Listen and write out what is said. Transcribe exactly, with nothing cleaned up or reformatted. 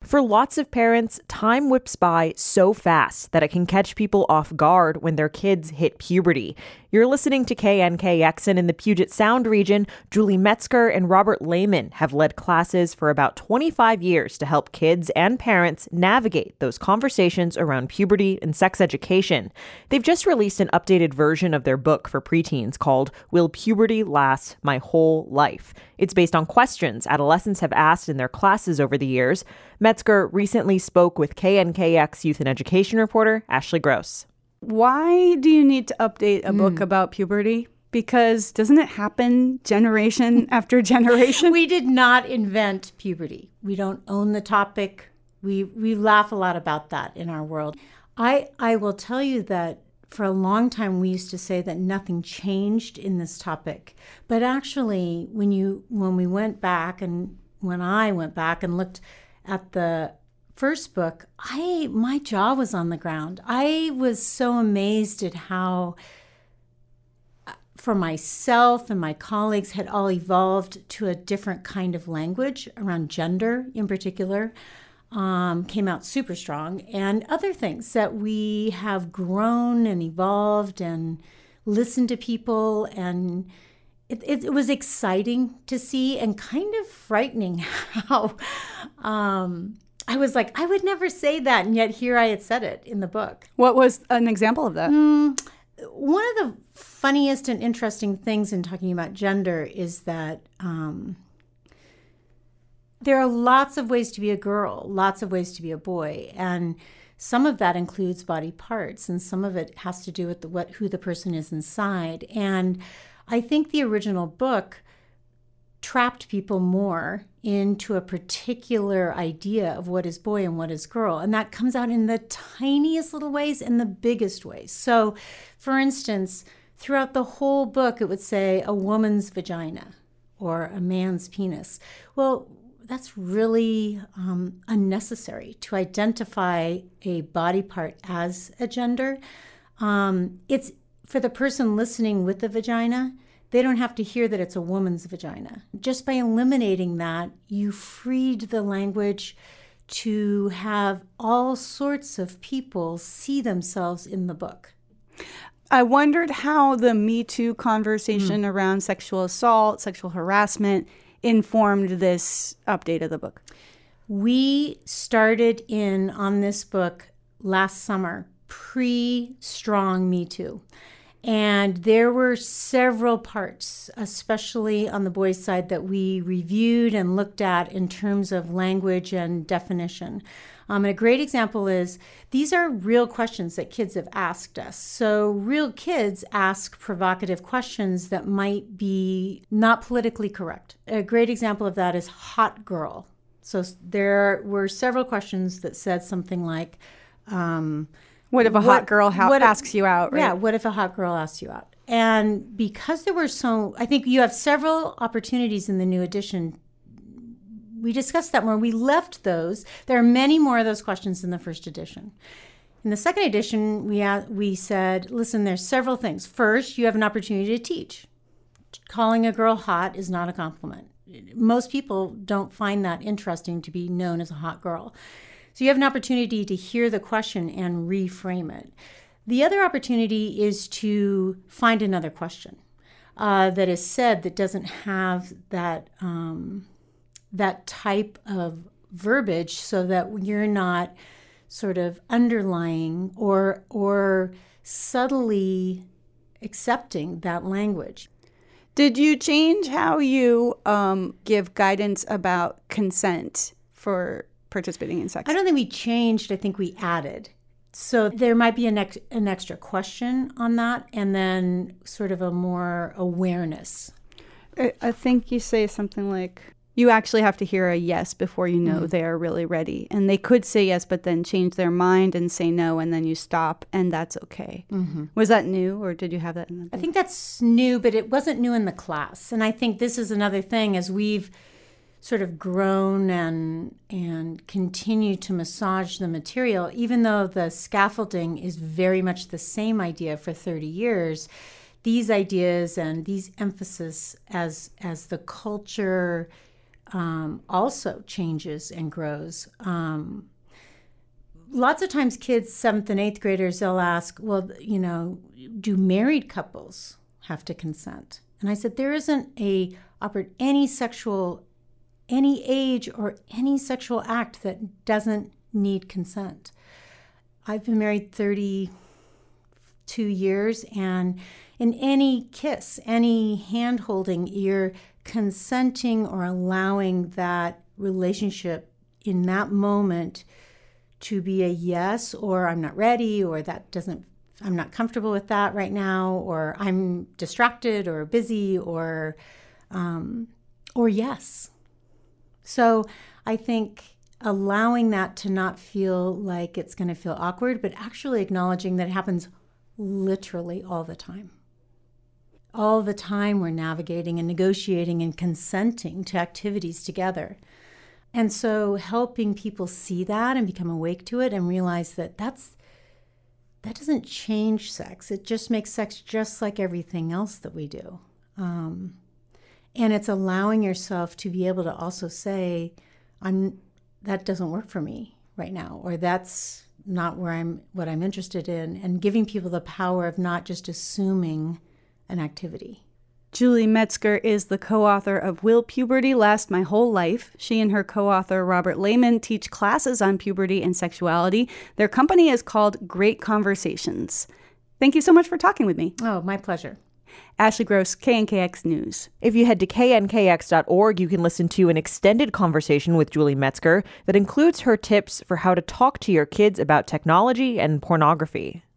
For lots of parents, time whips by so fast that it can catch people off guard when their kids hit puberty. You're listening to K N K X, and in the Puget Sound region, Julie Metzger and Robert Lehman have led classes for about twenty-five years to help kids and parents navigate those conversations around puberty and sex education. They've just released an updated version of their book for preteens called Will Puberty Last My Whole Life? It's based on questions adolescents have asked in their classes over the years. Metzger recently spoke with K N K X youth and education reporter Ashley Gross. Why do you need to update a book mm. about puberty? Because doesn't it happen generation after generation? We did not invent puberty. We don't own the topic. We we laugh a lot about that in our world. I I will tell you that for a long time we used to say that nothing changed in this topic. But actually, when you when we went back and when I went back and looked at the first book, I my jaw was on the ground. I was so amazed at how, for myself and my colleagues, had all evolved to a different kind of language around gender in particular. Um, came out super strong, and other things that we have grown and evolved and listened to people, and it, it, it was exciting to see and kind of frightening how um, I was like, I would never say that, and yet here I had said it in the book. What was an example of that? Mm, one of the funniest and interesting things in talking about gender is that um, there are lots of ways to be a girl, lots of ways to be a boy, and some of that includes body parts, and some of it has to do with the, what who the person is inside. And I think the original book trapped people more into a particular idea of what is boy and what is girl. And that comes out in the tiniest little ways and the biggest ways. So, for instance, throughout the whole book, it would say a woman's vagina or a man's penis. Well, that's really um, unnecessary to identify a body part as a gender. Um, it's for the person listening with the vagina, they don't have to hear that it's a woman's vagina. Just by eliminating that, you freed the language to have all sorts of people see themselves in the book. I wondered how the Me Too conversation mm. around sexual assault, sexual harassment informed this update of the book. We started in on this book last summer, pre-strong Me Too. And there were several parts, especially on the boys' side, that we reviewed and looked at in terms of language and definition. Um, and a great example is these are real questions that kids have asked us. So real kids ask provocative questions that might be not politically correct. A great example of that is hot girl. So there were several questions that said something like, um, What if a hot what, girl ha- what asks if, you out, right? Yeah, what if a hot girl asks you out? And because there were so, I think you have several opportunities in the new edition. We discussed that more. We left those. There are many more of those questions in the first edition. In the second edition, we uh, we said, listen, there's several things. First, you have an opportunity to teach. Calling a girl hot is not a compliment. Most people don't find that interesting to be known as a hot girl. So you have an opportunity to hear the question and reframe it. The other opportunity is to find another question uh, that is said that doesn't have that um, that type of verbiage, so that you're not sort of underlying or or subtly accepting that language. Did you change how you um, give guidance about consent for participating in sex? I don't think we changed. I think we added. So there might be an, ex- an extra question on that, and then sort of a more awareness. I, I think you say something like, you actually have to hear a yes before you know mm-hmm. they are really ready. And they could say yes, but then change their mind and say no, and then you stop, and that's okay. Mm-hmm. Was that new, or did you have that in the book? I think that's new, but it wasn't new in the class. And I think this is another thing, as we've sort of grown and and continue to massage the material, even though the scaffolding is very much the same idea for thirty years, these ideas and these emphasis as as the culture um, also changes and grows. Um, lots of times kids, seventh and eighth graders, they'll ask, well, you know, do married couples have to consent? And I said, there isn't a any sexual, any age or any sexual act that doesn't need consent. I've been married thirty-two years, and in any kiss, any hand holding, you're consenting or allowing that relationship in that moment to be a yes, or I'm not ready, or that doesn't, I'm not comfortable with that right now, or I'm distracted or busy, or um, or yes. So I think allowing that to not feel like it's going to feel awkward, but actually acknowledging that it happens literally all the time. All the time we're navigating and negotiating and consenting to activities together. And so helping people see that and become awake to it and realize that that's, that doesn't change sex. It just makes sex just like everything else that we do. Um, and it's allowing yourself to be able to also say, I'm, that doesn't work for me right now, or that's not where I'm, what I'm interested in, and giving people the power of not just assuming an activity. Julie Metzger is the co-author of Will Puberty Last My Whole Life? She and her co-author Robert Lehman teach classes on puberty and sexuality. Their company is called Great Conversations. Thank you so much for talking with me. Oh, my pleasure. Ashley Gross, K N K X News. If you head to K N K X dot org, you can listen to an extended conversation with Julie Metzger that includes her tips for how to talk to your kids about technology and pornography.